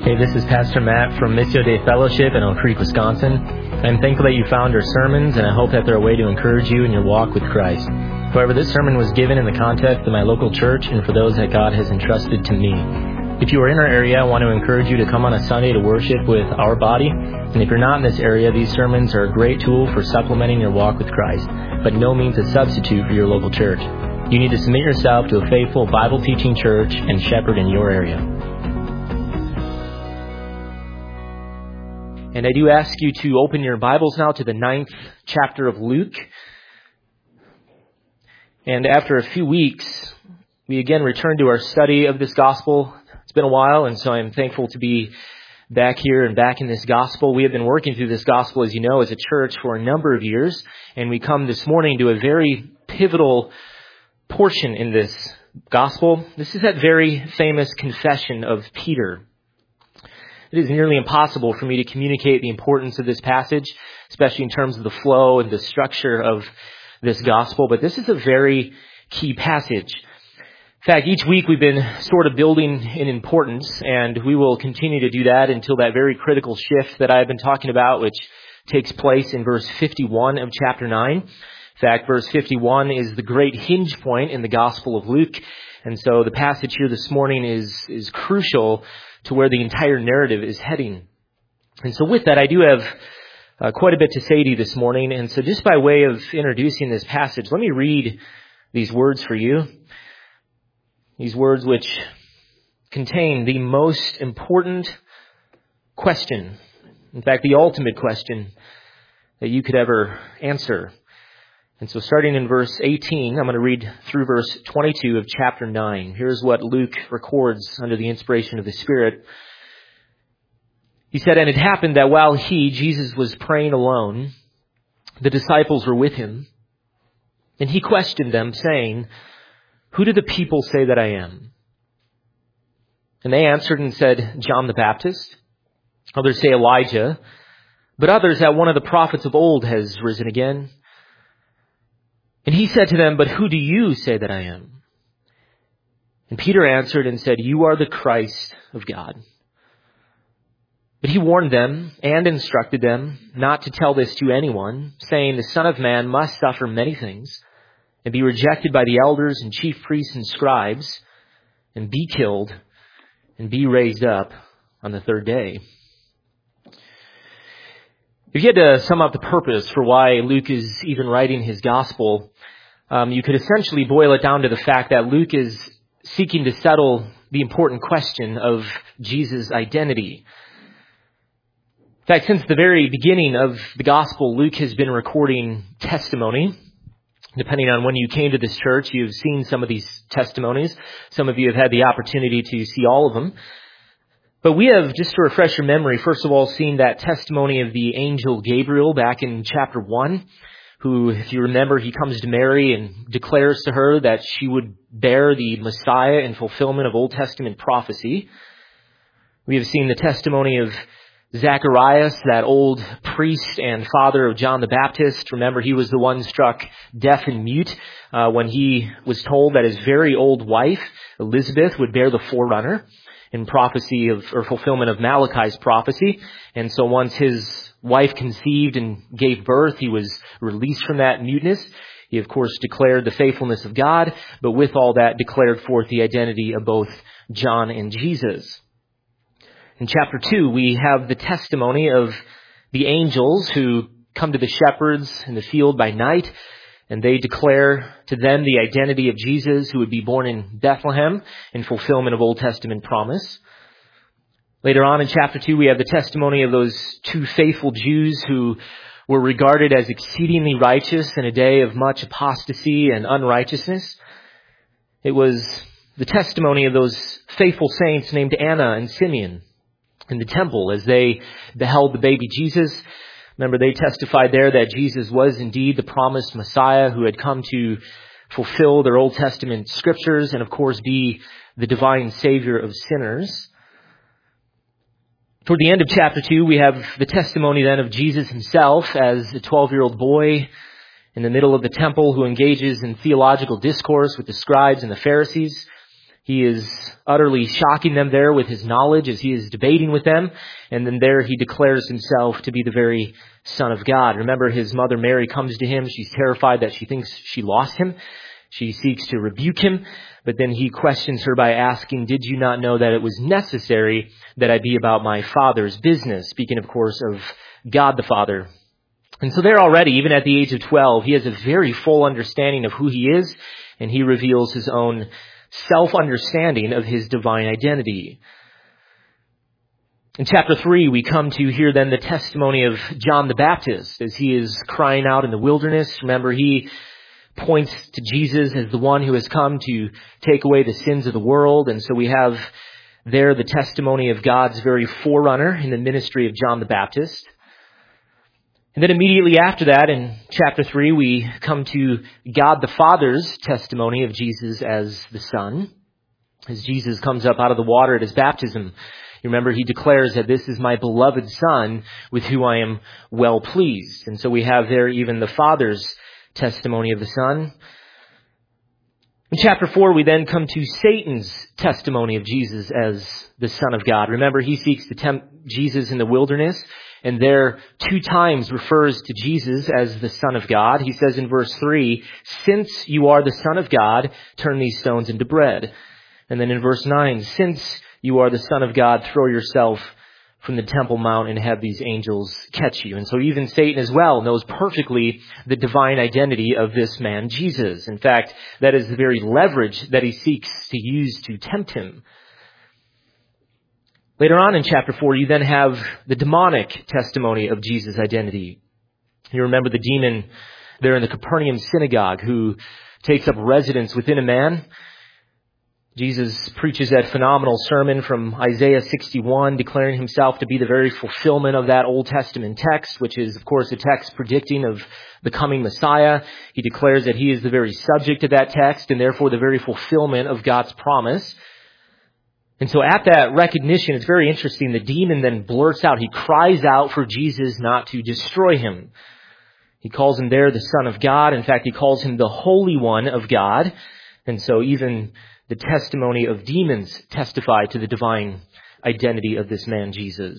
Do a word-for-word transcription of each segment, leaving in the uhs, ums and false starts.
Hey, this is Pastor Matt from Missio Dei Fellowship in Oak Creek, Wisconsin. I'm thankful that you found our sermons, and I hope that they're a way to encourage you in your walk with Christ. However, this sermon was given in the context of my local church and for those that God has entrusted to me. If you are in our area, I want to encourage you to come on a Sunday to worship with our body. And if you're not in this area, these sermons are a great tool for supplementing your walk with Christ, but no means a substitute for your local church. You need to submit yourself to a faithful Bible-teaching church and shepherd in your area. And I do ask you to open your Bibles now to the ninth chapter of Luke. And after a few weeks, we again return to our study of this gospel. It's been a while, and so I'm thankful to be back here and back in this gospel. We have been working through this gospel, as you know, as a church for a number of years. And we come this morning to a very pivotal portion in this gospel. This is that very famous confession of Peter. It is nearly impossible for me to communicate the importance of this passage, especially in terms of the flow and the structure of this gospel, but this is a very key passage. In fact, each week we've been sort of building in importance, and we will continue to do that until that very critical shift that I've been talking about, which takes place in verse fifty-one of chapter nine. In fact, verse fifty-one is the great hinge point in the Gospel of Luke, and so the passage here this morning is, is crucial to where the entire narrative is heading. And so with that, I do have uh, quite a bit to say to you this morning. And so just by way of introducing this passage, let me read these words for you. These words which contain the most important question, in fact, the ultimate question that you could ever answer. And so starting in verse eighteen, I'm going to read through verse twenty-two of chapter nine. Here's what Luke records under the inspiration of the Spirit. He said, "And it happened that while he, Jesus, was praying alone, the disciples were with him. And he questioned them, saying, 'Who do the people say that I am?' And they answered and said, 'John the Baptist. Others say Elijah, but others that one of the prophets of old has risen again.' And he said to them, 'But who do you say that I am?' And Peter answered and said, 'You are the Christ of God.' But he warned them and instructed them not to tell this to anyone, saying, 'The Son of Man must suffer many things and be rejected by the elders and chief priests and scribes and be killed and be raised up on the third day.'" If you had to sum up the purpose for why Luke is even writing his gospel, um, you could essentially boil it down to the fact that Luke is seeking to settle the important question of Jesus' identity. In fact, since the very beginning of the gospel, Luke has been recording testimony. Depending on when you came to this church, you've seen some of these testimonies. Some of you have had the opportunity to see all of them. But we have, just to refresh your memory, first of all, seen that testimony of the angel Gabriel back in chapter one, who, if you remember, he comes to Mary and declares to her that she would bear the Messiah in fulfillment of Old Testament prophecy. We have seen the testimony of Zacharias, that old priest and father of John the Baptist. Remember, he was the one struck deaf and mute uh, when he was told that his very old wife, Elizabeth, would bear the forerunner in prophecy of, or fulfillment of Malachi's prophecy. And so once his wife conceived and gave birth, he was released from that muteness. He, of course, declared the faithfulness of God, but with all that declared forth the identity of both John and Jesus. In chapter two, we have the testimony of the angels who come to the shepherds in the field by night, and they declare to them the identity of Jesus, who would be born in Bethlehem in fulfillment of Old Testament promise. Later on in chapter two, we have the testimony of those two faithful Jews who were regarded as exceedingly righteous in a day of much apostasy and unrighteousness. It was the testimony of those faithful saints named Anna and Simeon in the temple as they beheld the baby Jesus. Remember, they testified there that Jesus was indeed the promised Messiah who had come to fulfill their Old Testament scriptures and, of course, be the divine Savior of sinners. Toward the end of chapter two, we have the testimony then of Jesus himself as a twelve-year-old boy in the middle of the temple who engages in theological discourse with the scribes and the Pharisees. He is utterly shocking them there with his knowledge as he is debating with them. And then there he declares himself to be the very Son of God. Remember, his mother Mary comes to him. She's terrified that she thinks she lost him. She seeks to rebuke him. But then he questions her by asking, "Did you not know that it was necessary that I be about my Father's business?" Speaking, of course, of God the Father. And so there already, even at the age of twelve, he has a very full understanding of who he is, and he reveals his own self-understanding of his divine identity. In chapter three, we come to hear then the testimony of John the Baptist as he is crying out in the wilderness. Remember, he points to Jesus as the one who has come to take away the sins of the world. And so we have there the testimony of God's very forerunner in the ministry of John the Baptist. And then immediately after that, in chapter three, we come to God the Father's testimony of Jesus as the Son. As Jesus comes up out of the water at his baptism, you remember he declares that this is my beloved Son with whom I am well pleased. And so we have there even the Father's testimony of the Son. In chapter four, we then come to Satan's testimony of Jesus as the Son of God. Remember, he seeks to tempt Jesus in the wilderness, and there two times refers to Jesus as the Son of God. He says in verse three, "Since you are the Son of God, turn these stones into bread." And then in verse nine, "Since you are the Son of God, throw yourself from the Temple Mount and have these angels catch you." And so even Satan as well knows perfectly the divine identity of this man, Jesus. In fact, that is the very leverage that he seeks to use to tempt him. Later on in chapter four, you then have the demonic testimony of Jesus' identity. You remember the demon there in the Capernaum synagogue who takes up residence within a man. Jesus preaches that phenomenal sermon from Isaiah sixty-one, declaring himself to be the very fulfillment of that Old Testament text, which is, of course, a text predicting of the coming Messiah. He declares that he is the very subject of that text and therefore the very fulfillment of God's promise. And so at that recognition, it's very interesting. The demon then blurts out, he cries out for Jesus not to destroy him. He calls him there the Son of God. In fact, he calls him the Holy One of God. And so even the testimony of demons testify to the divine identity of this man, Jesus.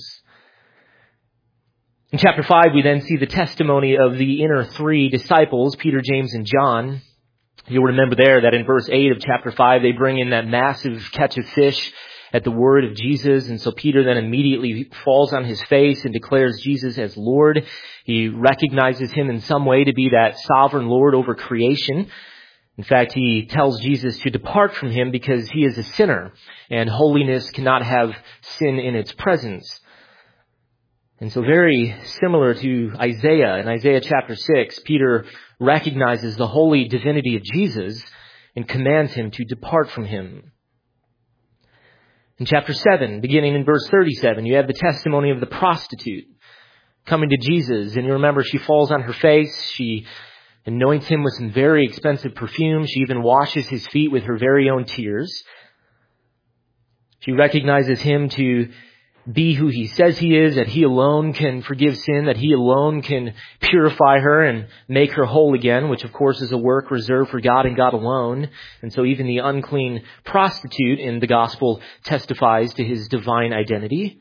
In chapter five, we then see the testimony of the inner three disciples, Peter, James, and John. You'll remember there that in verse eight of chapter five, they bring in that massive catch of fish at the word of Jesus. And so Peter then immediately falls on his face and declares Jesus as Lord. He recognizes him in some way to be that sovereign Lord over creation. In fact, he tells Jesus to depart from him because he is a sinner and holiness cannot have sin in its presence. And so very similar to Isaiah, in Isaiah chapter six, Peter recognizes the holy divinity of Jesus and commands him to depart from him. In chapter seven, beginning in verse thirty-seven, you have the testimony of the prostitute coming to Jesus. And you remember she falls on her face. She anoints him with some very expensive perfume. She even washes his feet with her very own tears. She recognizes him to be who he says he is, that he alone can forgive sin, that he alone can purify her and make her whole again, which of course is a work reserved for God and God alone. And so even the unclean prostitute in the gospel testifies to his divine identity.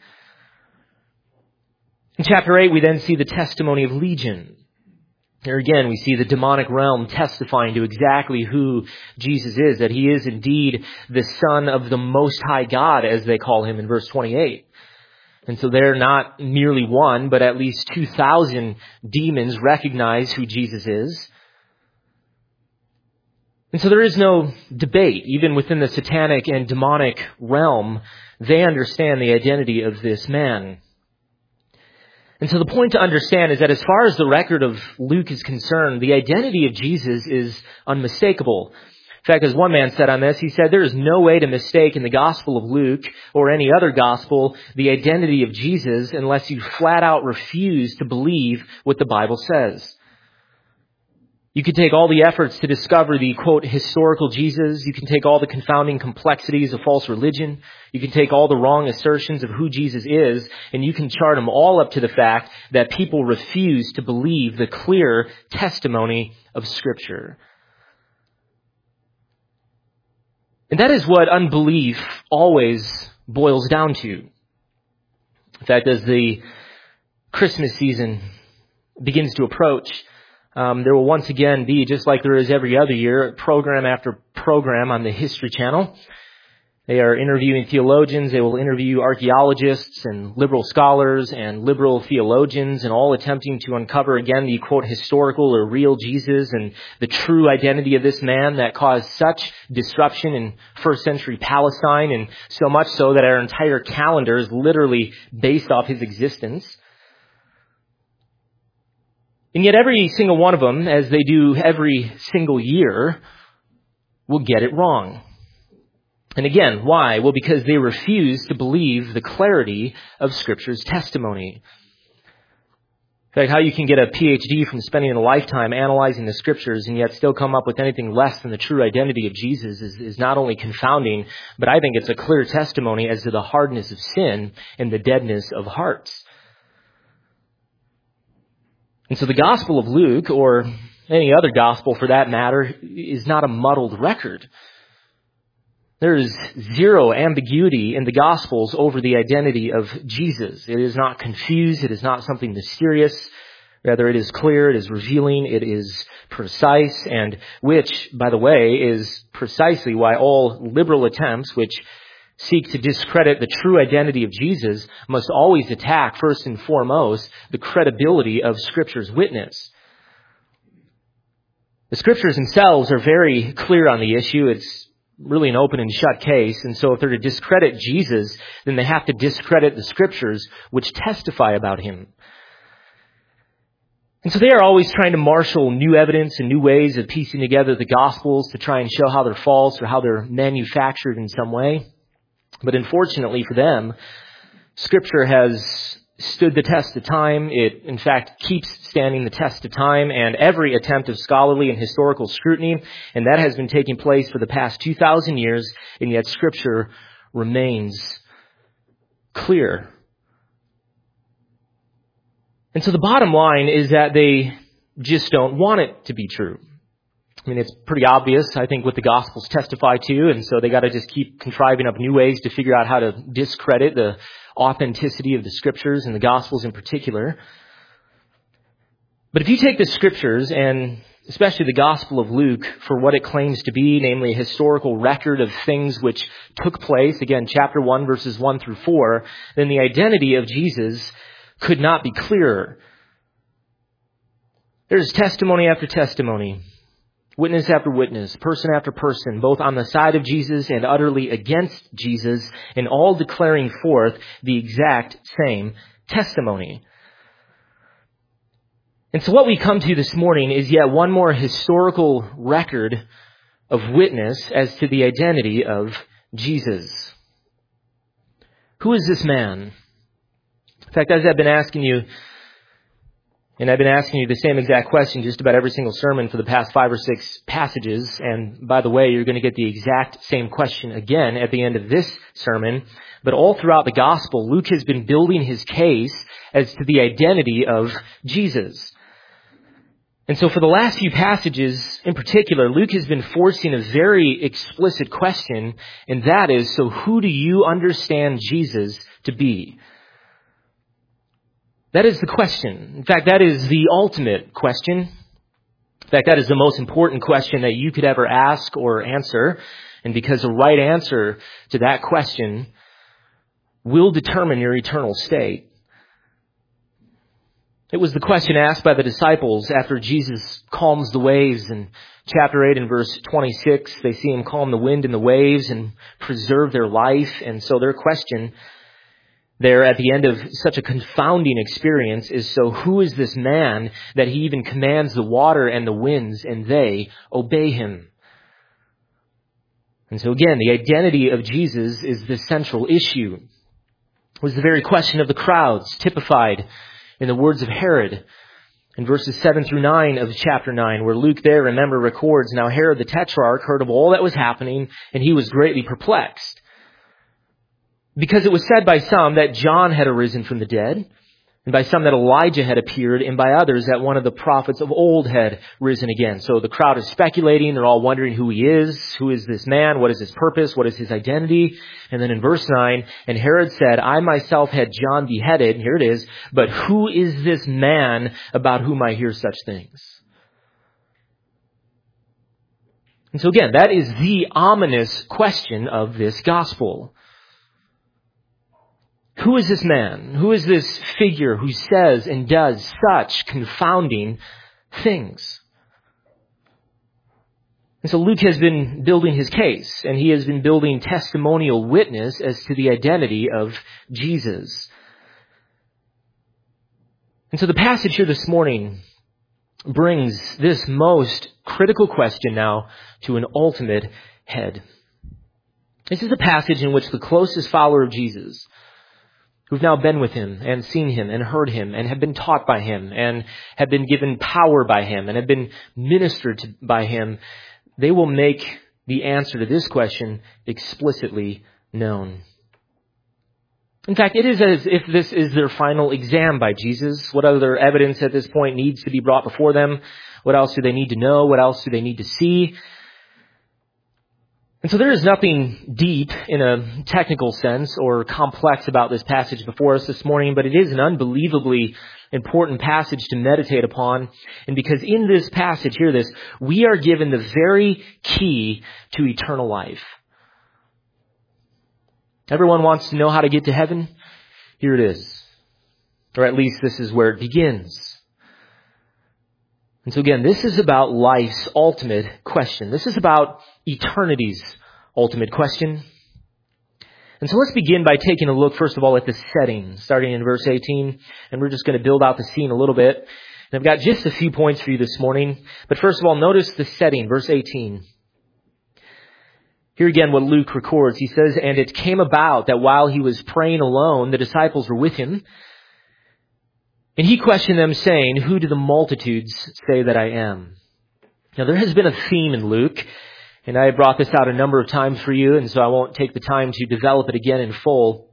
In chapter eight, we then see the testimony of Legion. Here again, we see the demonic realm testifying to exactly who Jesus is, that he is indeed the Son of the Most High God, as they call him in verse twenty-eight. And so there, not merely one, but at least two thousand demons recognize who Jesus is. And so there is no debate, even within the satanic and demonic realm, they understand the identity of this man. And so the point to understand is that as far as the record of Luke is concerned, the identity of Jesus is unmistakable. In fact, as one man said on this, he said, there is no way to mistake in the Gospel of Luke or any other gospel the identity of Jesus unless you flat out refuse to believe what the Bible says. You can take all the efforts to discover the, quote, historical Jesus. You can take all the confounding complexities of false religion. You can take all the wrong assertions of who Jesus is, and you can chart them all up to the fact that people refuse to believe the clear testimony of Scripture. And that is what unbelief always boils down to. In fact, as the Christmas season begins to approach, um, there will once again be, just like there is every other year, program after program on the History Channel. They are interviewing theologians, they will interview archaeologists and liberal scholars and liberal theologians, and all attempting to uncover again the, quote, historical or real Jesus and the true identity of this man that caused such disruption in first century Palestine, and so much so that our entire calendar is literally based off his existence. And yet every single one of them, as they do every single year, will get it wrong. And again, why? Well, because they refuse to believe the clarity of Scripture's testimony. In fact, how you can get a P H D from spending a lifetime analyzing the Scriptures and yet still come up with anything less than the true identity of Jesus is, is not only confounding, but I think it's a clear testimony as to the hardness of sin and the deadness of hearts. And so the Gospel of Luke, or any other gospel for that matter, is not a muddled record. There is zero ambiguity in the Gospels over the identity of Jesus. It is not confused. It is not something mysterious. Rather, it is clear. It is revealing. It is precise. And which, by the way, is precisely why all liberal attempts which seek to discredit the true identity of Jesus must always attack, first and foremost, the credibility of Scripture's witness. The Scriptures themselves are very clear on the issue. It's really an open and shut case. And so if they're to discredit Jesus, then they have to discredit the Scriptures which testify about him. And so they are always trying to marshal new evidence and new ways of piecing together the Gospels to try and show how they're false or how they're manufactured in some way. But unfortunately for them, Scripture has stood the test of time. It, in fact, keeps standing the test of time and every attempt of scholarly and historical scrutiny, and that has been taking place for the past two thousand years, and yet Scripture remains clear. And so the bottom line is that they just don't want it to be true. I mean, it's pretty obvious, I think, what the Gospels testify to, and so they got to just keep contriving up new ways to figure out how to discredit the authenticity of the Scriptures and the Gospels in particular. But if you take the Scriptures, and especially the Gospel of Luke, for what it claims to be, namely a historical record of things which took place, again, chapter one, verses one through four, then the identity of Jesus could not be clearer. There's testimony after testimony, witness after witness, person after person, both on the side of Jesus and utterly against Jesus, and all declaring forth the exact same testimony. And so what we come to this morning is yet one more historical record of witness as to the identity of Jesus. Who is this man? In fact, as I've been asking you, and I've been asking you the same exact question just about every single sermon for the past five or six passages. And by the way, you're going to get the exact same question again at the end of this sermon. But all throughout the gospel, Luke has been building his case as to the identity of Jesus. And so for the last few passages in particular, Luke has been forcing a very explicit question. And that is, so who do you understand Jesus to be? That is the question. In fact, that is the ultimate question. In fact, that is the most important question that you could ever ask or answer. And because the right answer to that question will determine your eternal state. It was the question asked by the disciples after Jesus calms the waves. In chapter eight and verse twenty-six, they see him calm the wind and the waves and preserve their life. And so their question there at the end of such a confounding experience is, so who is this man that he even commands the water and the winds and they obey him? And so again, the identity of Jesus is the central issue. It was the very question of the crowds, typified in the words of Herod in verses seven through nine of chapter nine, where Luke there, remember, records, now Herod the Tetrarch heard of all that was happening, and he was greatly perplexed. Because it was said by some that John had arisen from the dead, and by some that Elijah had appeared, and by others that one of the prophets of old had risen again. So the crowd is speculating. They're all wondering who he is. Who is this man? What is his purpose? What is his identity? And then in verse nine, and Herod said, I myself had John beheaded. Here it is. But who is this man about whom I hear such things? And so again, that is the ominous question of this gospel. Who is this man? Who is this figure who says and does such confounding things? And so Luke has been building his case, and he has been building testimonial witness as to the identity of Jesus. And so the passage here this morning brings this most critical question now to an ultimate head. This is a passage in which the closest follower of Jesus, who've now been with him and seen him and heard him and have been taught by him and have been given power by him and have been ministered to by him, they will make the answer to this question explicitly known. In fact, it is as if this is their final exam by Jesus. What other evidence at this point needs to be brought before them? What else do they need to know? What else do they need to see? And so there is nothing deep in a technical sense or complex about this passage before us this morning, but it is an unbelievably important passage to meditate upon. And because in this passage, hear this, we are given the very key to eternal life. Everyone wants to know how to get to heaven. Here it is. Or at least this is where it begins. And so again, this is about life's ultimate question. This is about eternity's ultimate question. And so let's begin by taking a look, first of all, at the setting, starting in verse eighteen. And we're just going to build out the scene a little bit. And I've got just a few points for you this morning. But first of all, notice the setting, verse eighteen. Here again, what Luke records, he says, and it came about that while he was praying alone, the disciples were with him. And he questioned them, saying, who do the multitudes say that I am? Now, there has been a theme in Luke, and I have brought this out a number of times for you, and so I won't take the time to develop it again in full.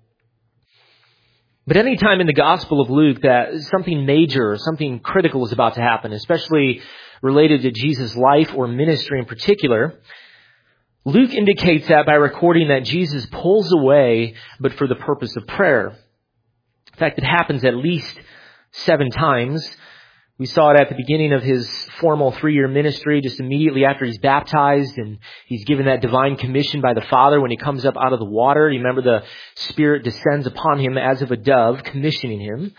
But any time in the Gospel of Luke that something major or something critical is about to happen, especially related to Jesus' life or ministry in particular, Luke indicates that by recording that Jesus pulls away, but for the purpose of prayer. In fact, it happens at least seven times. We saw it at the beginning of his formal three-year ministry, just immediately after he's baptized, and he's given that divine commission by the Father when he comes up out of the water. You remember the Spirit descends upon him as of a dove, commissioning him.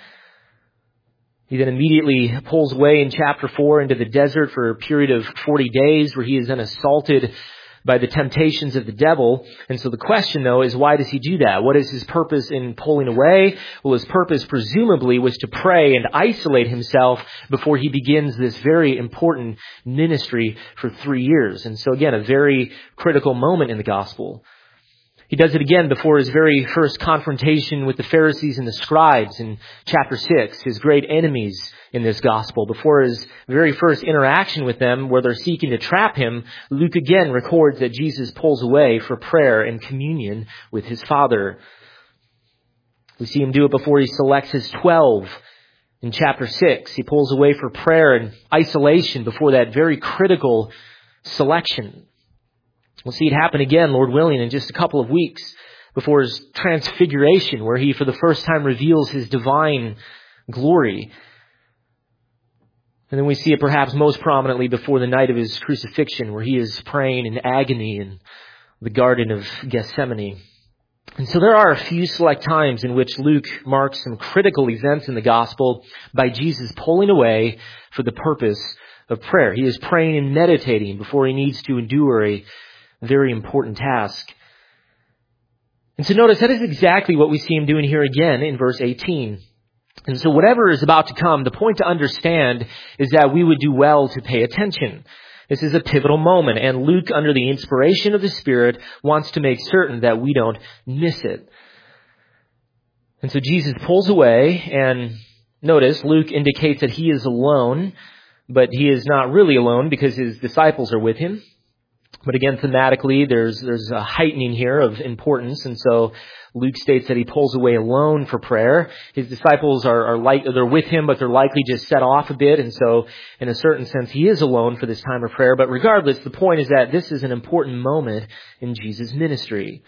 He then immediately pulls away in chapter four into the desert for a period of forty days where he is then assaulted by the temptations of the devil. And so the question, though, is why does he do that? What is his purpose in pulling away? Well, his purpose presumably was to pray and isolate himself before he begins this very important ministry for three years. And so again, a very critical moment in the gospel. He does it again before his very first confrontation with the Pharisees and the scribes in chapter six, his great enemies in this gospel. Before his very first interaction with them, where they're seeking to trap him, Luke again records that Jesus pulls away for prayer and communion with his Father. We see him do it before he selects his twelve in chapter six. He pulls away for prayer and isolation before that very critical selection. We'll see it happen again, Lord willing, in just a couple of weeks before his transfiguration, where he for the first time reveals his divine glory. And then we see it perhaps most prominently before the night of his crucifixion, where he is praying in agony in the Garden of Gethsemane. And so there are a few select times in which Luke marks some critical events in the gospel by Jesus pulling away for the purpose of prayer. He is praying and meditating before he needs to endure a very important task. And so notice that is exactly what we see him doing here again in verse eighteen. And so whatever is about to come, the point to understand is that we would do well to pay attention. This is a pivotal moment, and Luke, under the inspiration of the Spirit, wants to make certain that we don't miss it. And so Jesus pulls away, and notice Luke indicates that he is alone, but he is not really alone because his disciples are with him. But again, thematically, there's there's a heightening here of importance. And so Luke states that he pulls away alone for prayer. His disciples are, are like, they're with him, but they're likely just set off a bit. And so, in a certain sense, he is alone for this time of prayer. But regardless, the point is that this is an important moment in Jesus' ministry.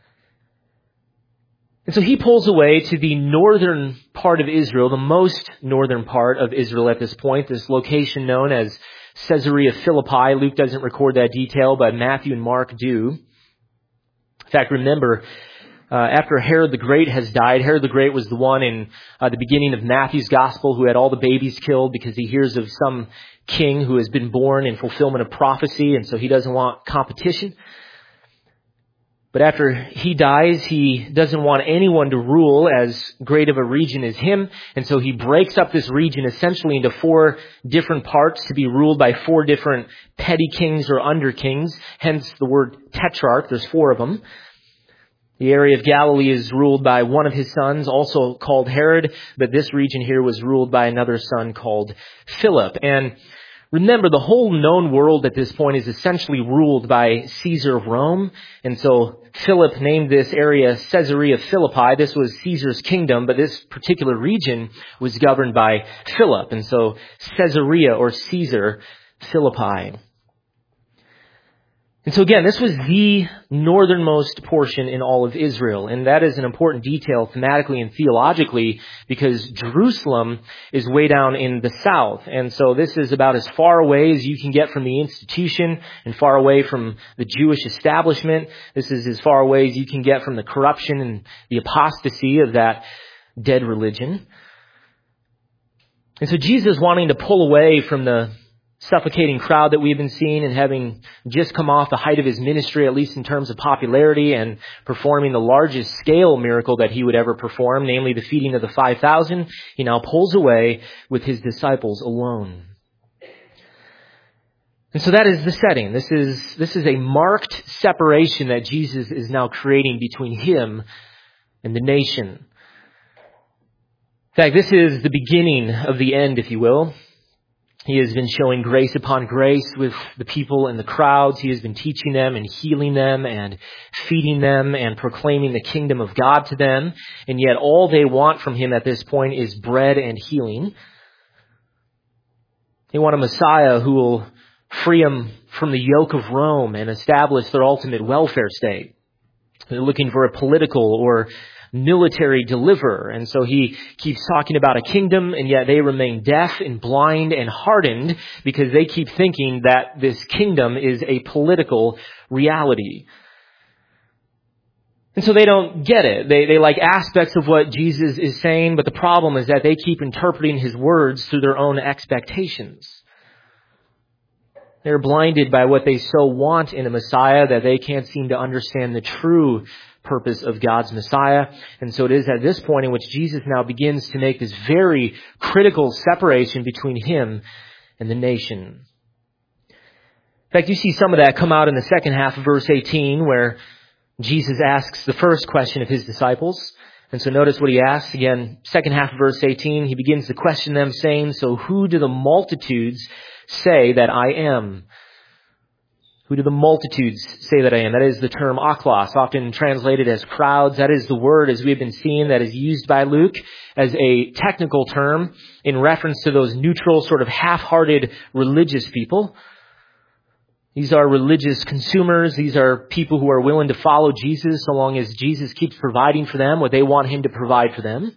And so he pulls away to the northern part of Israel, the most northern part of Israel at this point, this location known as Caesarea Philippi. Luke doesn't record that detail, but Matthew and Mark do. In fact, remember, uh, after Herod the Great has died, Herod the Great was the one in uh, the beginning of Matthew's gospel who had all the babies killed because he hears of some king who has been born in fulfillment of prophecy, and so he doesn't want competition. But after he dies, he doesn't want anyone to rule as great of a region as him. And so he breaks up this region essentially into four different parts to be ruled by four different petty kings or under kings. Hence the word tetrarch. There's four of them. The area of Galilee is ruled by one of his sons, also called Herod. But this region here was ruled by another son called Philip. And remember, the whole known world at this point is essentially ruled by Caesar of Rome. And so Philip named this area Caesarea Philippi. This was Caesar's kingdom, but this particular region was governed by Philip. And so Caesarea or Caesar Philippi. And so again, this was the northernmost portion in all of Israel. And that is an important detail thematically and theologically because Jerusalem is way down in the south. And so this is about as far away as you can get from the institution and far away from the Jewish establishment. This is as far away as you can get from the corruption and the apostasy of that dead religion. And so Jesus, wanting to pull away from the suffocating crowd that we've been seeing and having just come off the height of his ministry, at least in terms of popularity, and performing the largest scale miracle that he would ever perform, namely the feeding of the five thousand, he now pulls away with his disciples alone. And so that is the setting. This is, this is a marked separation that Jesus is now creating between him and the nation. In fact, this is the beginning of the end, if you will. He has been showing grace upon grace with the people and the crowds. He has been teaching them and healing them and feeding them and proclaiming the kingdom of God to them. And yet all they want from him at this point is bread and healing. They want a Messiah who will free them from the yoke of Rome and establish their ultimate welfare state. They're looking for a political or military deliverer. And so he keeps talking about a kingdom, and yet they remain deaf and blind and hardened because they keep thinking that this kingdom is a political reality. And so they don't get it. They, they like aspects of what Jesus is saying, but the problem is that they keep interpreting his words through their own expectations. They're blinded by what they so want in a Messiah that they can't seem to understand the true purpose of God's Messiah. And so it is at this point in which Jesus now begins to make this very critical separation between him and the nation. In fact, you see some of that come out in the second half of verse eighteen, where Jesus asks the first question of his disciples. And so notice what he asks. Again, second half of verse eighteen, he begins to question them, saying, "So who do the multitudes say that I am?" Who do the multitudes say that I am? That is the term aklos, often translated as crowds. That is the word, as we have been seeing, that is used by Luke as a technical term in reference to those neutral, sort of half-hearted religious people. These are religious consumers. These are people who are willing to follow Jesus so long as Jesus keeps providing for them what they want him to provide for them.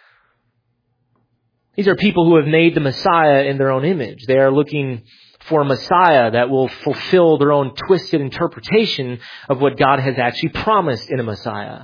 These are people who have made the Messiah in their own image. They are looking for a Messiah that will fulfill their own twisted interpretation of what God has actually promised in a Messiah.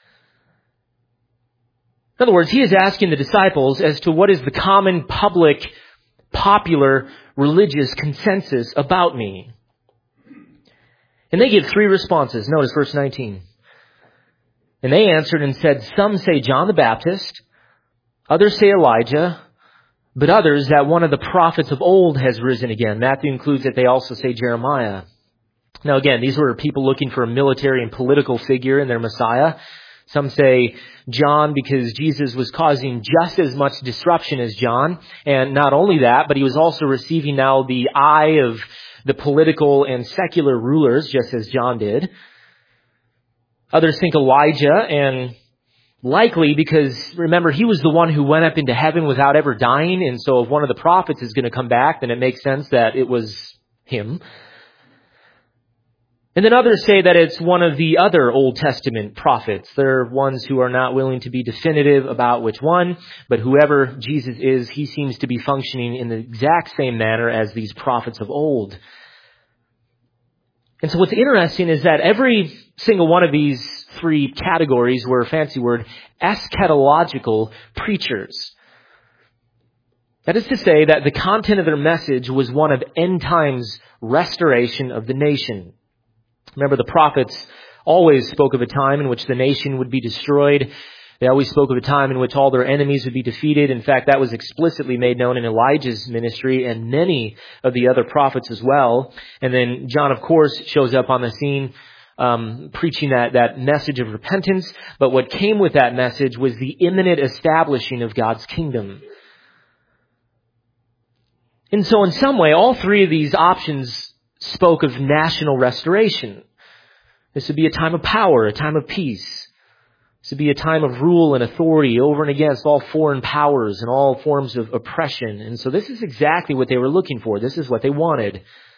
In other words, he is asking the disciples as to what is the common, public, popular, religious consensus about me. And they give three responses. Notice verse nineteen. And they answered and said, "Some say John the Baptist, others say Elijah, but others that one of the prophets of old has risen again." Matthew includes that they also say Jeremiah. Now again, these were people looking for a military and political figure in their Messiah. Some say John because Jesus was causing just as much disruption as John. And not only that, but he was also receiving now the eye of the political and secular rulers, just as John did. Others think Elijah, and likely because, remember, he was the one who went up into heaven without ever dying, and so if one of the prophets is going to come back, then it makes sense that it was him. And then others say that it's one of the other Old Testament prophets. They're ones who are not willing to be definitive about which one, but whoever Jesus is, he seems to be functioning in the exact same manner as these prophets of old. And so what's interesting is that every single one of these three categories were, fancy word, eschatological preachers. That is to say that the content of their message was one of end times restoration of the nation. Remember, the prophets always spoke of a time in which the nation would be destroyed. They always spoke of a time in which all their enemies would be defeated. In fact, that was explicitly made known in Elijah's ministry and many of the other prophets as well. And then John, of course, shows up on the scene um, preaching that, that message of repentance. But what came with that message was the imminent establishing of God's kingdom. And so in some way, all three of these options spoke of national restoration. This would be a time of power, a time of peace. This would be a time of rule and authority over and against all foreign powers and all forms of oppression. And so this is exactly what they were looking for. This is what they wanted.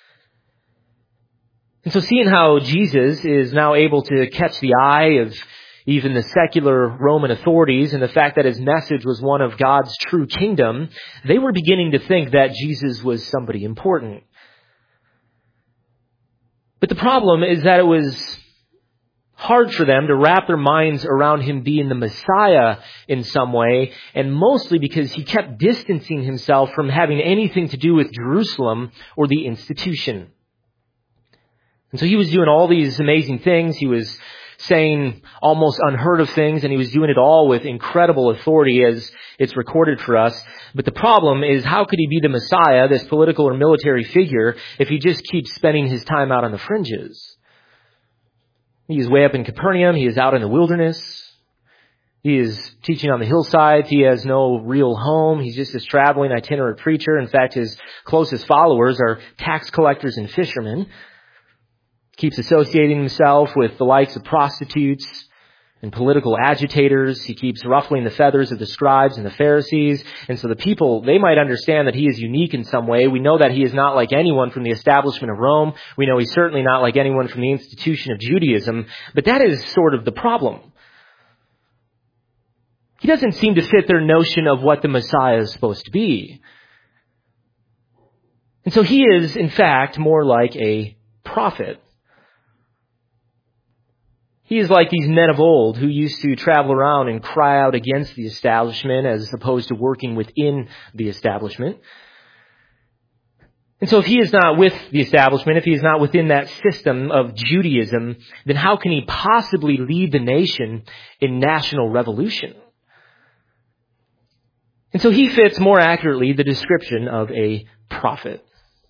And so seeing how Jesus is now able to catch the eye of even the secular Roman authorities and the fact that his message was one of God's true kingdom, they were beginning to think that Jesus was somebody important. But the problem is that it was hard for them to wrap their minds around him being the Messiah in some way, and mostly because he kept distancing himself from having anything to do with Jerusalem or the institution. And so he was doing all these amazing things. He was saying almost unheard of things, and he was doing it all with incredible authority as it's recorded for us. But the problem is, how could he be the Messiah, this political or military figure, if he just keeps spending his time out on the fringes? He is way up in Capernaum. He is out in the wilderness. He is teaching on the hillsides. He has no real home. He's just this traveling itinerant preacher. In fact, his closest followers are tax collectors and fishermen. Keeps associating himself with the likes of prostitutes and political agitators. He keeps ruffling the feathers of the scribes and the Pharisees. And so the people, they might understand that he is unique in some way. We know that he is not like anyone from the establishment of Rome. We know he's certainly not like anyone from the institution of Judaism. But that is sort of the problem. He doesn't seem to fit their notion of what the Messiah is supposed to be. And so he is, in fact, more like a prophet. He is like these men of old who used to travel around and cry out against the establishment as opposed to working within the establishment. And so if he is not with the establishment, if he is not within that system of Judaism, then how can he possibly lead the nation in national revolution? And so he fits more accurately the description of a prophet.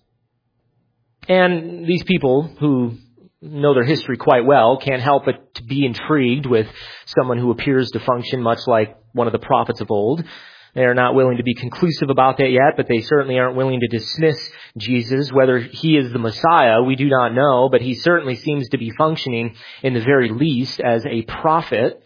And these people who know their history quite well can't help but to be intrigued with someone who appears to function much like one of the prophets of old. They are not willing to be conclusive about that yet, but they certainly aren't willing to dismiss Jesus. Whether he is the Messiah, we do not know, but he certainly seems to be functioning in the very least as a prophet.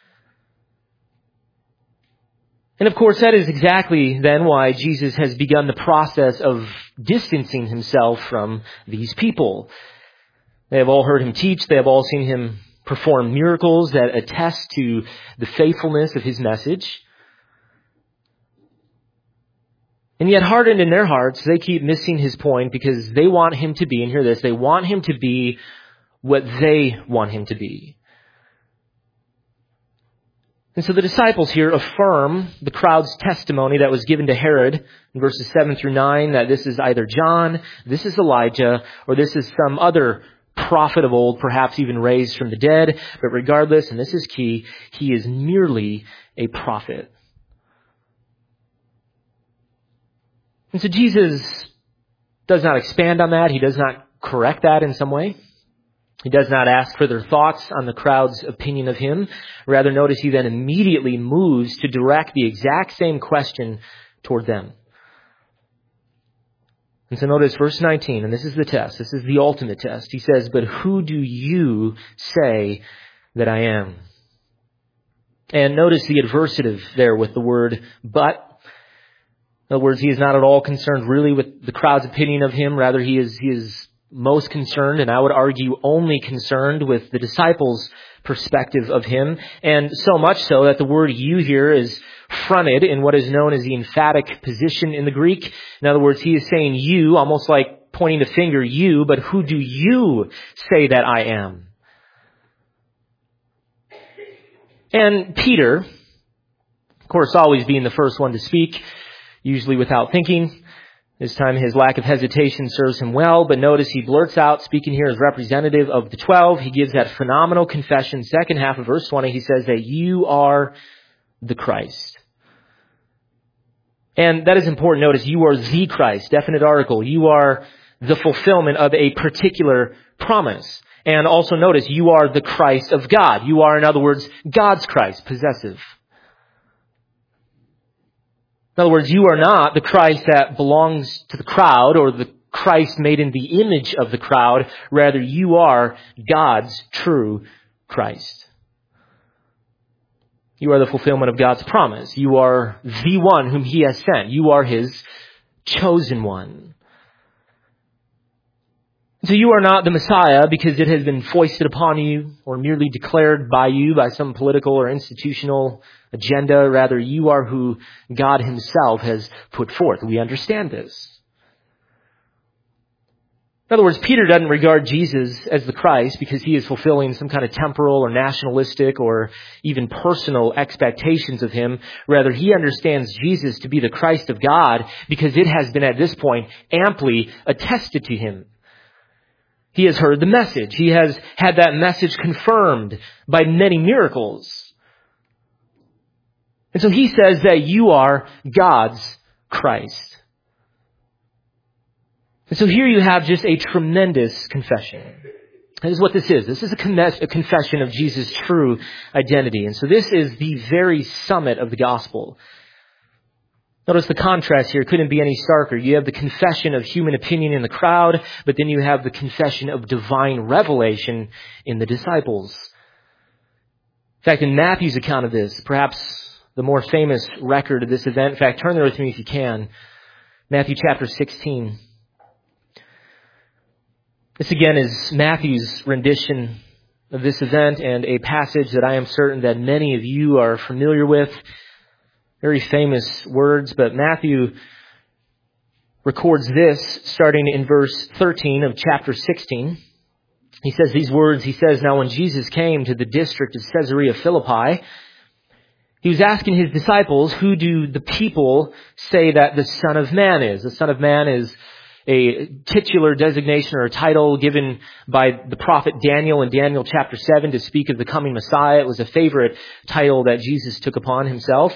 And of course, that is exactly then why Jesus has begun the process of distancing himself from these people. They have all heard him teach. They have all seen him perform miracles that attest to the faithfulness of his message. And yet, hardened in their hearts, they keep missing his point because they want him to be, and hear this, they want him to be what they want him to be. And so the disciples here affirm the crowd's testimony that was given to Herod in verses seven through nine, that this is either John, this is Elijah, or this is some other prophet of old, perhaps even raised from the dead. But regardless, and this is key, he is merely a prophet. And so Jesus does not expand on that. He does not correct that in some way. He does not ask for their thoughts on the crowd's opinion of him. Rather, notice he then immediately moves to direct the exact same question toward them. And so notice verse nineteen, and this is the test. This is the ultimate test. He says, "But who do you say that I am. And notice the adversative there with the word but. In other words, he is not at all concerned really with the crowd's opinion of him. Rather, he is, he is most concerned, and I would argue only concerned, with the disciples' perspective of him. And so much so that the word you here is fronted in what is known as the emphatic position in the Greek. In other words, he is saying you, almost like pointing the finger, you, but who do you say that I am? And Peter, of course, always being the first one to speak, usually without thinking. This time his lack of hesitation serves him well, but notice he blurts out, speaking here as representative of the twelve, he gives that phenomenal confession. Second half of verse twenty, he says that you are the Christ. And that is important. Notice you are the Christ, definite article. You are the fulfillment of a particular promise. And also notice you are the Christ of God. You are, in other words, God's Christ, possessive. In other words, you are not the Christ that belongs to the crowd or the Christ made in the image of the crowd. Rather, you are God's true Christ. You are the fulfillment of God's promise. You are the one whom He has sent. You are His chosen one. So you are not the Messiah because it has been foisted upon you or merely declared by you by some political or institutional agenda. Rather, you are who God Himself has put forth. We understand this. In other words, Peter doesn't regard Jesus as the Christ because he is fulfilling some kind of temporal or nationalistic or even personal expectations of Him. Rather, he understands Jesus to be the Christ of God because it has been at this point amply attested to him. He has heard the message. He has had that message confirmed by many miracles. And so he says that you are God's Christ. And so here you have just a tremendous confession. This is what this is. This is a, con- a confession of Jesus' true identity. And so this is the very summit of the gospel. Notice the contrast here couldn't be any starker. You have the confession of human opinion in the crowd, but then you have the confession of divine revelation in the disciples. In fact, in Matthew's account of this, perhaps the more famous record of this event, in fact, turn there with me if you can, Matthew chapter sixteen. This again is Matthew's rendition of this event and a passage that I am certain that many of you are familiar with. Very famous words, but Matthew records this starting in verse thirteen of chapter sixteen. He says these words, he says, "Now when Jesus came to the district of Caesarea Philippi, he was asking his disciples, who do the people say that the Son of Man is?" The Son of Man is a titular designation or a title given by the prophet Daniel in Daniel chapter seven to speak of the coming Messiah. It was a favorite title that Jesus took upon himself.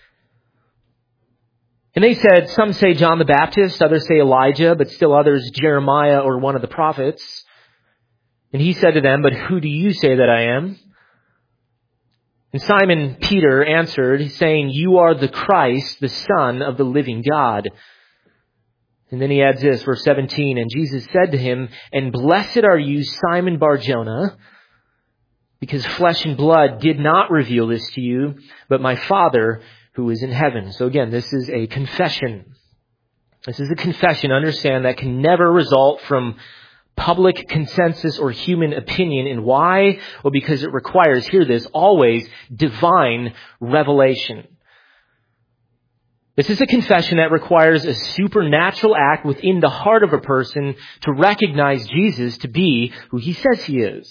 And they said, some say John the Baptist, others say Elijah, but still others Jeremiah or one of the prophets. And he said to them, "But who do you say that I am?" And Simon Peter answered, saying, "You are the Christ, the Son of the living God." And then he adds this, verse seventeen, "And Jesus said to him, And blessed are you, Simon Bar-Jonah, because flesh and blood did not reveal this to you, but my Father who is in heaven." So again, this is a confession. This is a confession, understand, that can never result from public consensus or human opinion. And why? Well, because it requires, hear this, always divine revelation. This is a confession that requires a supernatural act within the heart of a person to recognize Jesus to be who He says He is.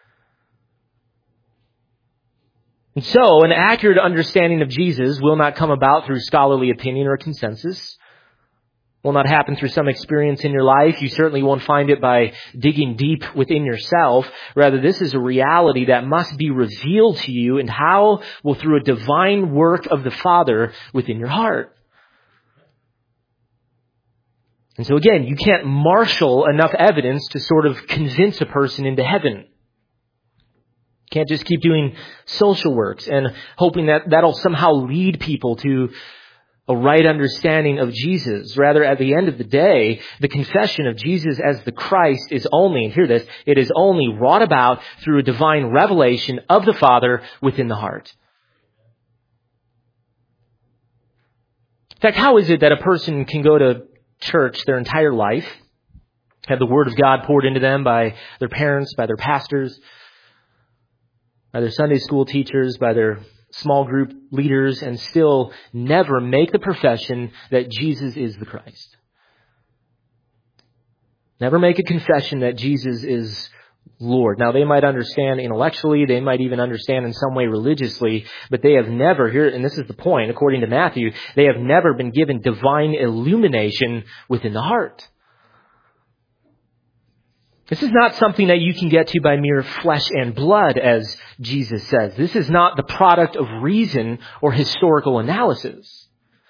And so, an accurate understanding of Jesus will not come about through scholarly opinion or consensus. Will not happen through some experience in your life. You certainly won't find it by digging deep within yourself. Rather, this is a reality that must be revealed to you. And how? Well, through a divine work of the Father within your heart. And so again, you can't marshal enough evidence to sort of convince a person into heaven. Can't just keep doing social works and hoping that that'll somehow lead people to a right understanding of Jesus. Rather, at the end of the day, the confession of Jesus as the Christ is only, and hear this, it is only wrought about through a divine revelation of the Father within the heart. In fact, how is it that a person can go to church their entire life, have the Word of God poured into them by their parents, by their pastors, by their Sunday school teachers, by their small group leaders, and still never make the profession that Jesus is the Christ? Never make a confession that Jesus is Lord. Now, they might understand intellectually, they might even understand in some way religiously, but they have never, here, and this is the point, according to Matthew, they have never been given divine illumination within the heart. This is not something that you can get to by mere flesh and blood, as Jesus says. This is not the product of reason or historical analysis.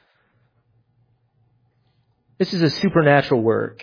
This is a supernatural work.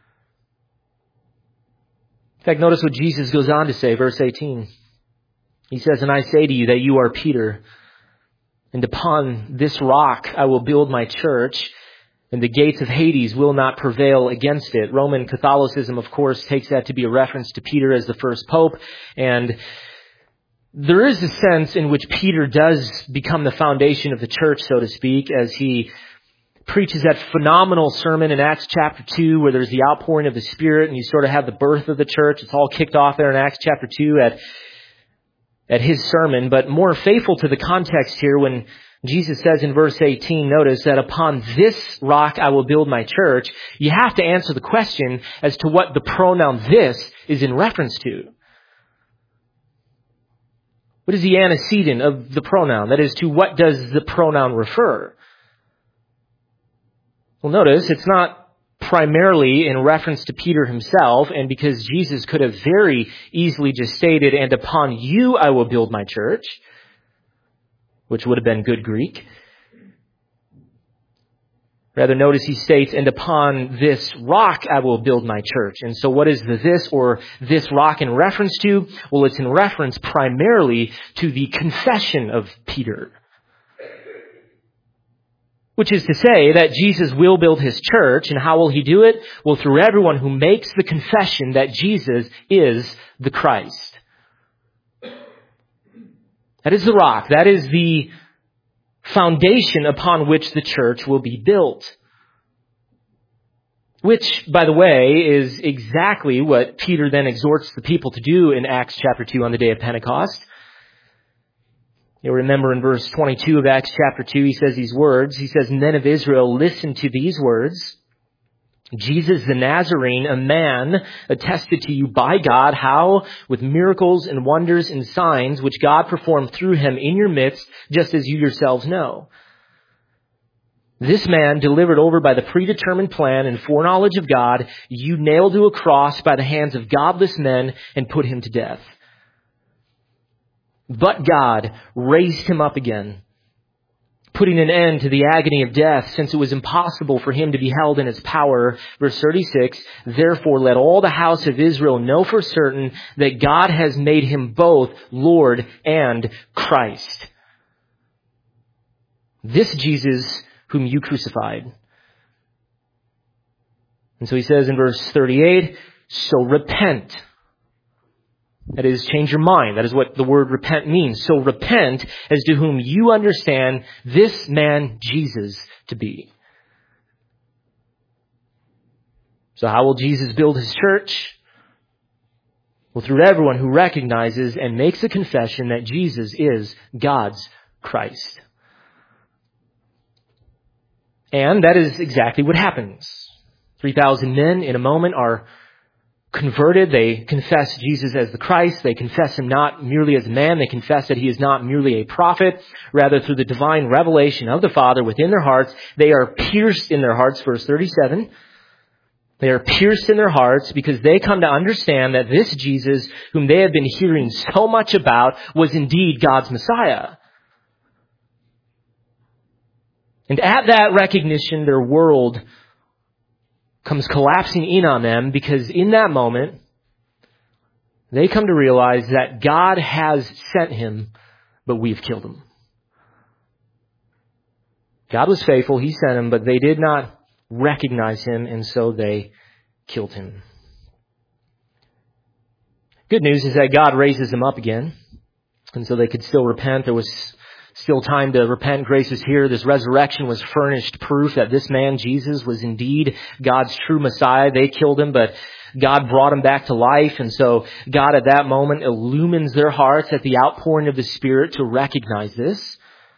In fact, notice what Jesus goes on to say, verse eighteen. He says, "And I say to you that you are Peter, and upon this rock I will build my church, and the gates of Hades will not prevail against it." Roman Catholicism, of course, takes that to be a reference to Peter as the first pope. And there is a sense in which Peter does become the foundation of the church, so to speak, as he preaches that phenomenal sermon in Acts chapter two, where there's the outpouring of the Spirit, and you sort of have the birth of the church. It's all kicked off there in Acts chapter two at, at his sermon. But more faithful to the context here, when Jesus says in verse eighteen, notice that upon this rock I will build my church, you have to answer the question as to what the pronoun this is in reference to. What is the antecedent of the pronoun? That is, to what does the pronoun refer? Well, notice it's not primarily in reference to Peter himself, and because Jesus could have very easily just stated, "And upon you I will build my church," which would have been good Greek. Rather, notice he states, "And upon this rock I will build my church." And so what is the this or this rock in reference to? Well, it's in reference primarily to the confession of Peter. Which is to say that Jesus will build his church, and how will he do it? Well, through everyone who makes the confession that Jesus is the Christ. That is the rock. That is the foundation upon which the church will be built. Which, by the way, is exactly what Peter then exhorts the people to do in Acts chapter two on the day of Pentecost. You'll remember in verse twenty-two of Acts chapter two, he says these words. He says, "Men of Israel, listen to these words. Jesus the Nazarene, a man attested to you by God, how with miracles and wonders and signs which God performed through him in your midst, just as you yourselves know. This man, delivered over by the predetermined plan and foreknowledge of God, you nailed to a cross by the hands of godless men and put him to death. But God raised him up again, putting an end to the agony of death, since it was impossible for him to be held in its power." Verse thirty-six, "Therefore let all the house of Israel know for certain that God has made him both Lord and Christ. This Jesus whom you crucified." And so he says in verse thirty-eight, "So repent." That is, change your mind. That is what the word repent means. "So repent as to whom you understand this man Jesus to be." So how will Jesus build his church? Well, through everyone who recognizes and makes a confession that Jesus is God's Christ. And that is exactly what happens. three thousand men in a moment are converted. They confess Jesus as the Christ. They confess him not merely as a man. They confess that he is not merely a prophet. Rather, through the divine revelation of the Father within their hearts, they are pierced in their hearts. Verse thirty-seven. They are pierced in their hearts because they come to understand that this Jesus, whom they have been hearing so much about, was indeed God's Messiah. And at that recognition, their world comes collapsing in on them, because in that moment, they come to realize that God has sent him, but we've killed him. God was faithful. He sent him, but they did not recognize him, and so they killed him. Good news is that God raises them up again, and so they could still repent. There was still time to repent. Grace was here. This resurrection was furnished proof that this man, Jesus, was indeed God's true Messiah. They killed him, but God brought him back to life, and so God at that moment illumines their hearts at the outpouring of the Spirit to recognize this.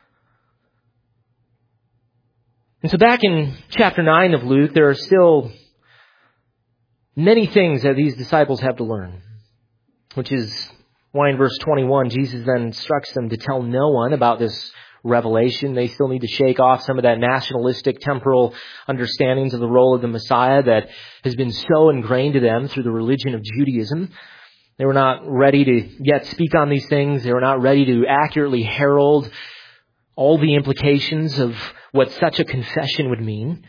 And so back in chapter nine of Luke, there are still many things that these disciples have to learn, which is why in verse twenty-one, Jesus then instructs them to tell no one about this revelation. They still need to shake off some of that nationalistic, temporal understandings of the role of the Messiah that has been so ingrained to them through the religion of Judaism. They were not ready to yet speak on these things. They were not ready to accurately herald all the implications of what such a confession would mean.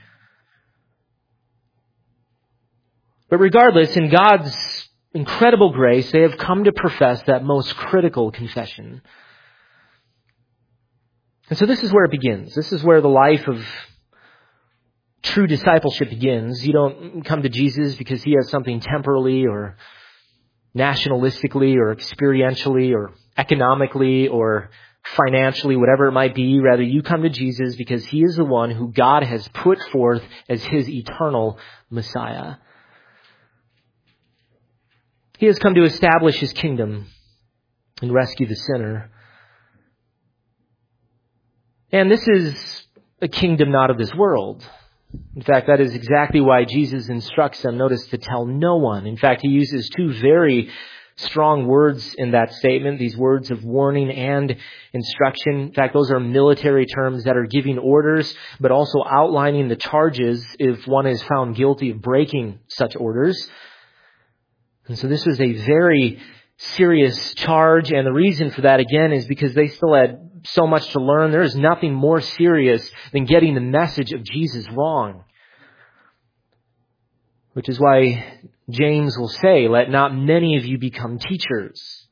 But regardless, in God's incredible grace, they have come to profess that most critical confession. And so this is where it begins. This is where the life of true discipleship begins. You don't come to Jesus because he has something temporally or nationalistically or experientially or economically or financially, whatever it might be. Rather, you come to Jesus because he is the one who God has put forth as his eternal Messiah. He has come to establish his kingdom and rescue the sinner. And this is a kingdom not of this world. In fact, that is exactly why Jesus instructs them, notice, to tell no one. In fact, he uses two very strong words in that statement, these words of warning and instruction. In fact, those are military terms that are giving orders, but also outlining the charges if one is found guilty of breaking such orders. And so this was a very serious charge, and the reason for that, again, is because they still had so much to learn. There is nothing more serious than getting the message of Jesus wrong. Which is why James will say, let not many of you become teachers.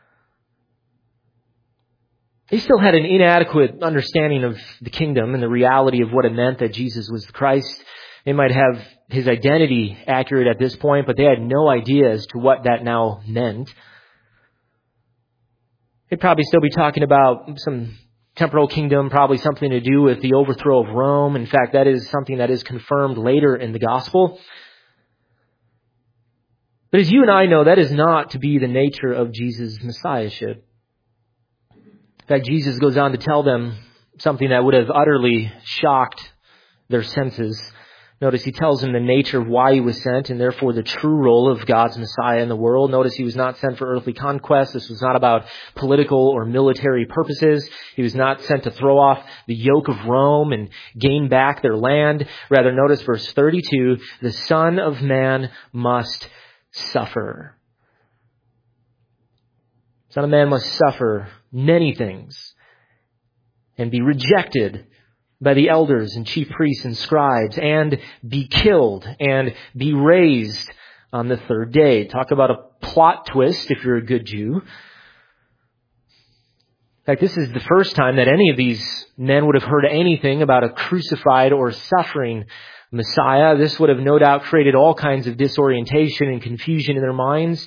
They still had an inadequate understanding of the kingdom and the reality of what it meant that Jesus was the Christ. They might have his identity accurate at this point, but they had no idea as to what that now meant. They'd probably still be talking about some temporal kingdom, probably something to do with the overthrow of Rome. In fact, that is something that is confirmed later in the gospel. But as you and I know, that is not to be the nature of Jesus' messiahship. In fact, Jesus goes on to tell them something that would have utterly shocked their senses. Notice he tells them the nature of why he was sent and therefore the true role of God's Messiah in the world. Notice he was not sent for earthly conquest. This was not about political or military purposes. He was not sent to throw off the yoke of Rome and gain back their land. Rather, notice verse thirty-two, the Son of Man must suffer. The Son of Man must suffer many things and be rejected by the elders and chief priests and scribes, and be killed and be raised on the third day. Talk about a plot twist if you're a good Jew. In fact, this is the first time that any of these men would have heard anything about a crucified or suffering Messiah. This would have no doubt created all kinds of disorientation and confusion in their minds.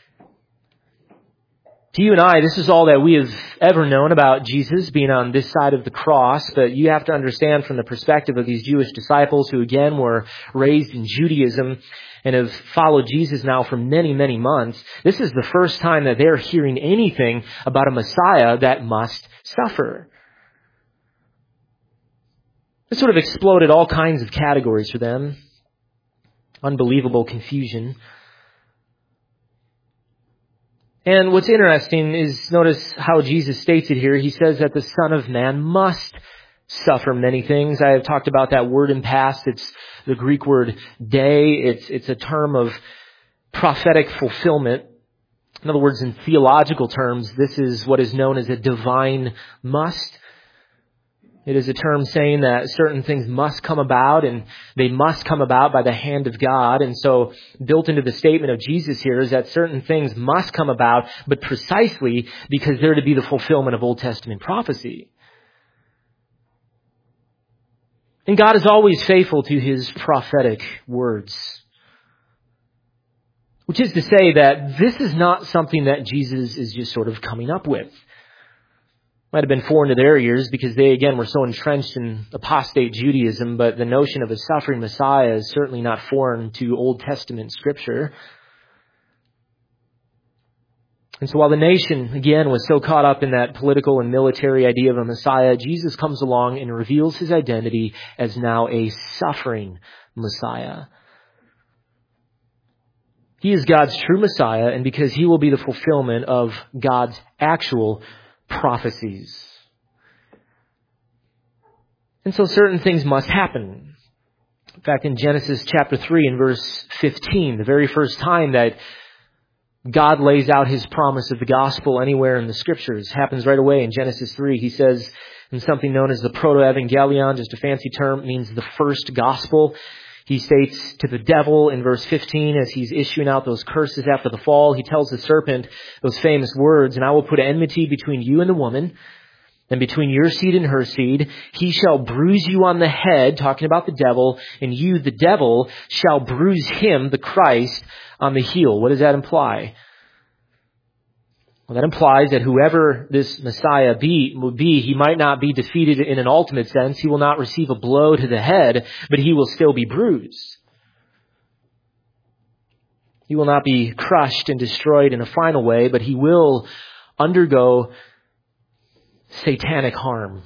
To you and I, this is all that we have ever known about Jesus being on this side of the cross, but you have to understand from the perspective of these Jewish disciples who again were raised in Judaism and have followed Jesus now for many, many months, this is the first time that they're hearing anything about a Messiah that must suffer. This sort of exploded all kinds of categories for them. Unbelievable confusion. And what's interesting is notice how Jesus states it here. He says that the Son of Man must suffer many things. I have talked about that word in past. It's the Greek word day. It's, it's a term of prophetic fulfillment. In other words, in theological terms, this is what is known as a divine must. It is a term saying that certain things must come about, and they must come about by the hand of God. And so built into the statement of Jesus here is that certain things must come about, but precisely because they're to be the fulfillment of Old Testament prophecy. And God is always faithful to His prophetic words. Which is to say that this is not something that Jesus is just sort of coming up with. Might have been foreign to their ears because they, again, were so entrenched in apostate Judaism, but the notion of a suffering Messiah is certainly not foreign to Old Testament Scripture. And so while the nation, again, was so caught up in that political and military idea of a Messiah, Jesus comes along and reveals His identity as now a suffering Messiah. He is God's true Messiah, and because He will be the fulfillment of God's actual prophecies. And so certain things must happen. In fact, in Genesis chapter three and verse fifteen, the very first time that God lays out His promise of the gospel anywhere in the Scriptures, happens right away in Genesis three. He says in something known as the proto-evangelion, just a fancy term, means the first gospel. He states to the devil in verse fifteen, as he's issuing out those curses after the fall, he tells the serpent those famous words, "And I will put enmity between you and the woman, and between your seed and her seed. He shall bruise you on the head," talking about the devil, "and you, the devil, shall bruise him," the Christ, "on the heel." What does that imply? Well, that implies that whoever this Messiah be, will be, He might not be defeated in an ultimate sense. He will not receive a blow to the head, but He will still be bruised. He will not be crushed and destroyed in a final way, but He will undergo satanic harm.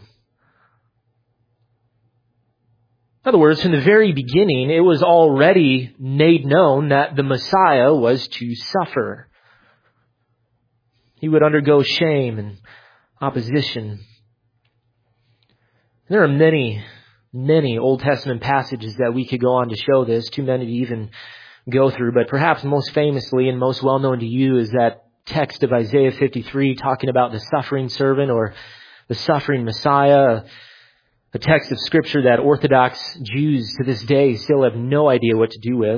In other words, from the very beginning, it was already made known that the Messiah was to suffer. He would undergo shame and opposition. There are many, many Old Testament passages that we could go on to show this, too many to even go through, but perhaps most famously and most well known to you is that text of Isaiah fifty-three talking about the suffering servant or the suffering Messiah, a text of Scripture that Orthodox Jews to this day still have no idea what to do with.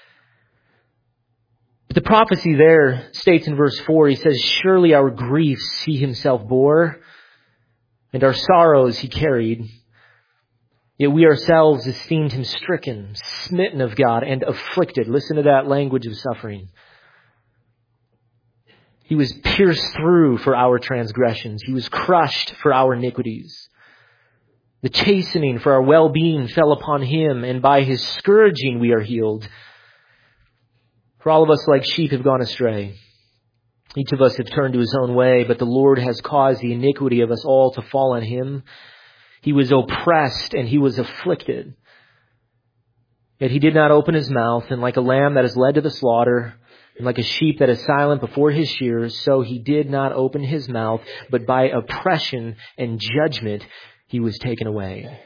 But the prophecy there states in verse four, He says, "Surely our griefs He Himself bore, and our sorrows He carried. Yet we ourselves esteemed Him stricken, smitten of God, and afflicted." Listen to that language of suffering. "He was pierced through for our transgressions. He was crushed for our iniquities. The chastening for our well-being fell upon Him, and by His scourging we are healed. For all of us like sheep have gone astray. Each of us have turned to his own way, but the Lord has caused the iniquity of us all to fall on Him. He was oppressed and He was afflicted. Yet He did not open His mouth, and like a lamb that is led to the slaughter, and like a sheep that is silent before his shearers, so He did not open His mouth, but by oppression and judgment He was taken away." In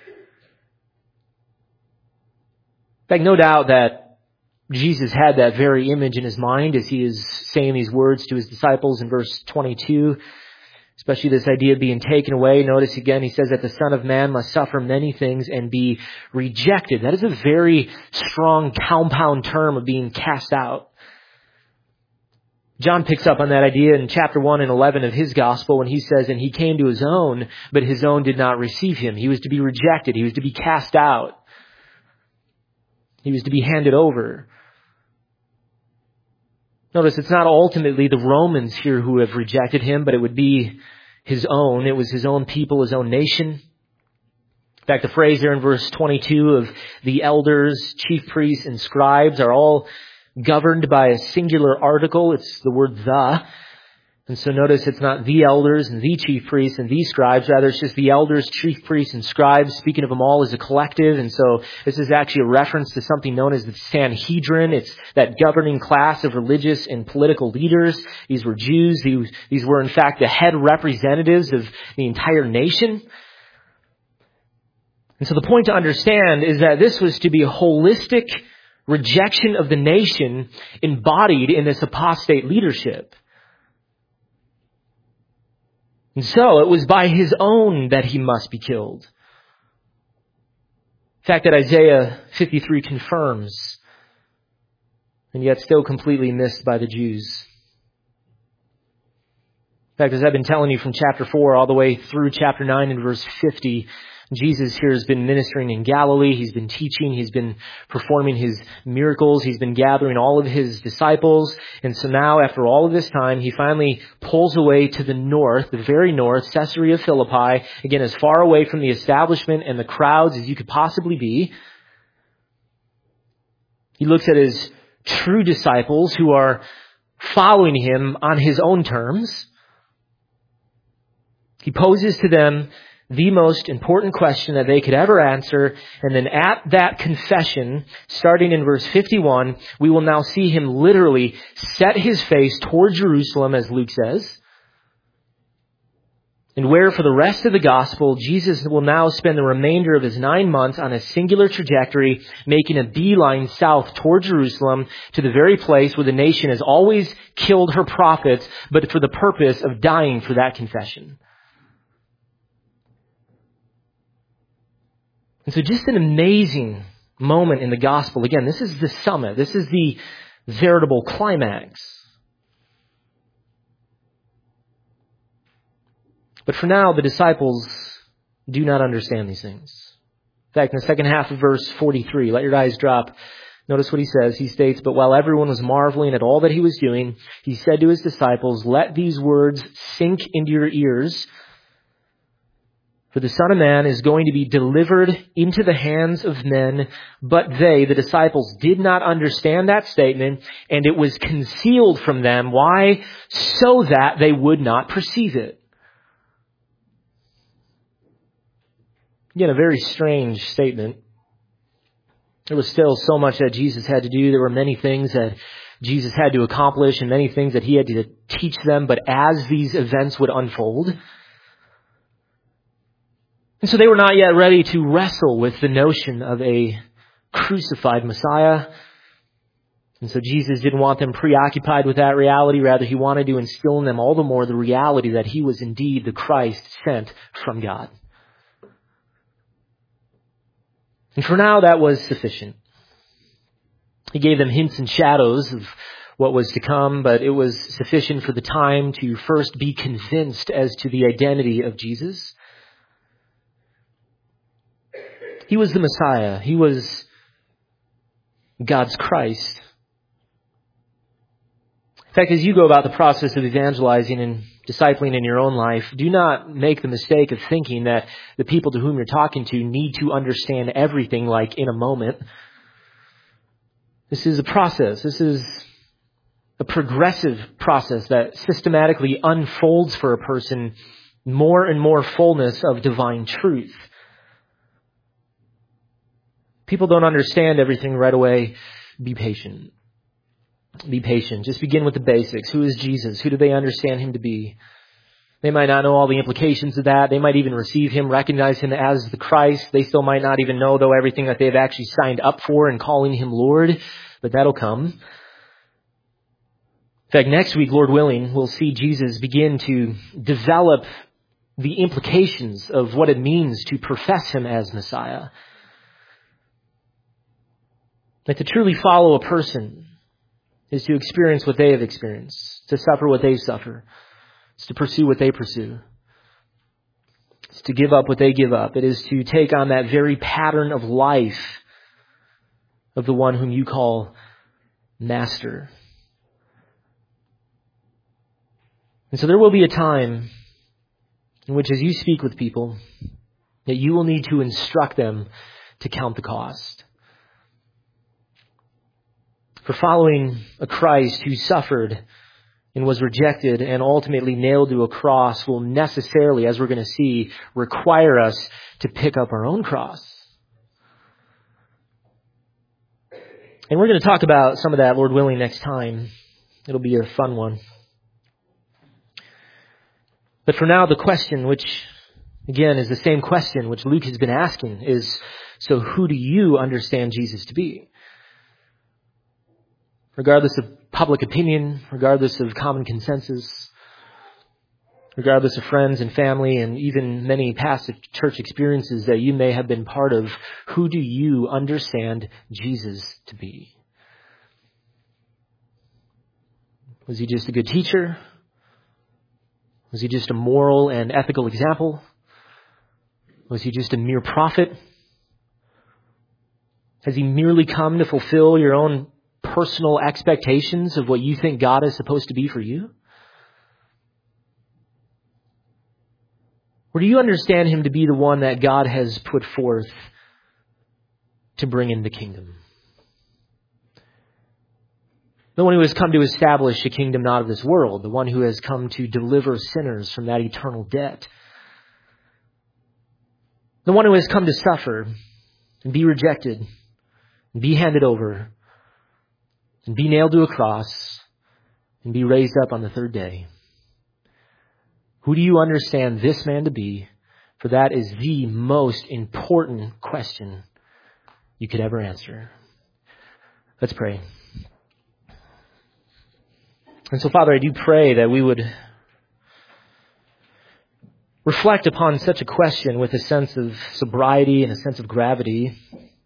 fact, no doubt that Jesus had that very image in His mind as He is saying these words to His disciples in verse twenty-two, especially this idea of being taken away. Notice again, He says that the Son of Man must suffer many things and be rejected. That is a very strong compound term of being cast out. John picks up on that idea in chapter one and eleven of his gospel when he says, "And He came to His own, but His own did not receive Him." He was to be rejected. He was to be cast out. He was to be handed over. Notice it's not ultimately the Romans here who have rejected Him, but it would be His own. It was His own people, His own nation. In fact, the phrase there in verse twenty-two of the elders, chief priests, and scribes are all governed by a singular article. It's the word "the." And so notice it's not the elders and the chief priests and the scribes. Rather, it's just the elders, chief priests, and scribes, speaking of them all as a collective. And so this is actually a reference to something known as the Sanhedrin. It's that governing class of religious and political leaders. These were Jews. These, these were, in fact, the head representatives of the entire nation. And so the point to understand is that this was to be a holistic rejection of the nation embodied in this apostate leadership. And so it was by His own that He must be killed. In fact, that Isaiah fifty-three confirms, and yet still completely missed by the Jews. In fact, as I've been telling you from chapter four all the way through chapter nine and verse fifty, Jesus here has been ministering in Galilee. He's been teaching. He's been performing his miracles. He's been gathering all of his disciples. And so now, after all of this time, he finally pulls away to the north, the very north, Caesarea Philippi, again, as far away from the establishment and the crowds as you could possibly be. He looks at his true disciples who are following him on his own terms. He poses to them the most important question that they could ever answer. And then at that confession, starting in verse fifty-one, we will now see him literally set his face toward Jerusalem, as Luke says. And where for the rest of the gospel, Jesus will now spend the remainder of his nine months on a singular trajectory, making a beeline south toward Jerusalem to the very place where the nation has always killed her prophets, but for the purpose of dying for that confession. And so just an amazing moment in the gospel. Again, this is the summit. This is the veritable climax. But for now, the disciples do not understand these things. In fact, in the second half of verse forty-three, let your eyes drop. Notice what he says. He states, "But while everyone was marveling at all that he was doing, he said to his disciples, 'Let these words sink into your ears. For the Son of Man is going to be delivered into the hands of men.' But they," the disciples, "did not understand that statement, and it was concealed from them." Why? So that they would not perceive it. Again, a very strange statement. There was still so much that Jesus had to do. There were many things that Jesus had to accomplish and many things that he had to teach them. But as these events would unfold, and so they were not yet ready to wrestle with the notion of a crucified Messiah. And so Jesus didn't want them preoccupied with that reality. Rather, he wanted to instill in them all the more the reality that he was indeed the Christ sent from God. And for now, that was sufficient. He gave them hints and shadows of what was to come, but it was sufficient for the time to first be convinced as to the identity of Jesus. He was the Messiah. He was God's Christ. In fact, as you go about the process of evangelizing and discipling in your own life, do not make the mistake of thinking that the people to whom you're talking to need to understand everything like in a moment. This is a process. This is a progressive process that systematically unfolds for a person more and more fullness of divine truth. People don't understand everything right away. Be patient. Be patient. Just begin with the basics. Who is Jesus? Who do they understand him to be? They might not know all the implications of that. They might even receive him, recognize him as the Christ. They still might not even know, though, everything that they've actually signed up for in calling him Lord. But that'll come. In fact, next week, Lord willing, we'll see Jesus begin to develop the implications of what it means to profess him as Messiah. That to truly follow a person is to experience what they have experienced, to suffer what they suffer. It's to pursue what they pursue. It's to give up what they give up. It is to take on that very pattern of life of the one whom you call Master. And so there will be a time in which, as you speak with people, that you will need to instruct them to count the cost. For following a Christ who suffered and was rejected and ultimately nailed to a cross will necessarily, as we're going to see, require us to pick up our own cross. And we're going to talk about some of that, Lord willing, next time. It'll be a fun one. But for now, the question, which, again, is the same question which Luke has been asking, is, so who do you understand Jesus to be? Regardless of public opinion, regardless of common consensus, regardless of friends and family, and even many past church experiences that you may have been part of, who do you understand Jesus to be? Was he just a good teacher? Was he just a moral and ethical example? Was he just a mere prophet? Has he merely come to fulfill your own personal expectations of what you think God is supposed to be for you? Or do you understand him to be the one that God has put forth to bring in the kingdom? The one who has come to establish a kingdom not of this world, the one who has come to deliver sinners from that eternal debt, the one who has come to suffer and be rejected and be handed over and be nailed to a cross and be raised up on the third day. Who do you understand this man to be? For that is the most important question you could ever answer. Let's pray. And so, Father, I do pray that we would reflect upon such a question with a sense of sobriety and a sense of gravity.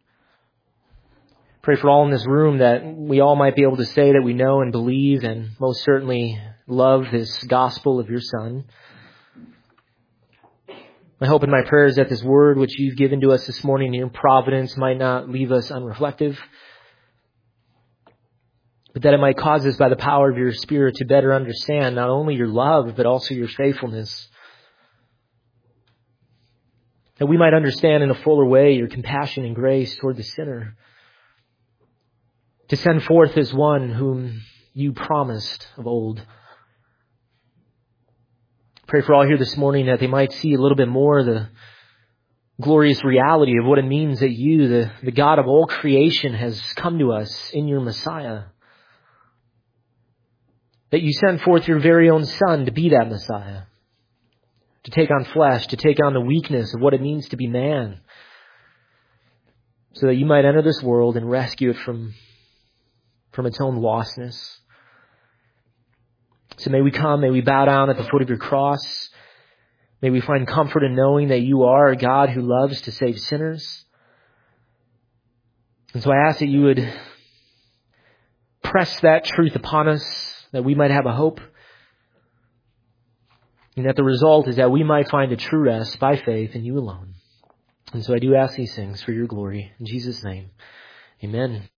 Pray for all in this room that we all might be able to say that we know and believe and most certainly love this gospel of your Son. My hope and my prayer is that this word which you've given to us this morning in your providence might not leave us unreflective, but that it might cause us by the power of your Spirit to better understand not only your love, but also your faithfulness. That we might understand in a fuller way your compassion and grace toward the sinner. To send forth as one whom you promised of old. Pray for all here this morning that they might see a little bit more the glorious reality of what it means that you, the, the God of all creation, has come to us in your Messiah. That you sent forth your very own Son to be that Messiah. To take on flesh, to take on the weakness of what it means to be man. So that you might enter this world and rescue it from, from its own lostness. So may we come, may we bow down at the foot of your cross. May we find comfort in knowing that you are a God who loves to save sinners. And so I ask that you would press that truth upon us, that we might have a hope. And that the result is that we might find a true rest by faith in you alone. And so I do ask these things for your glory. In Jesus' name, amen.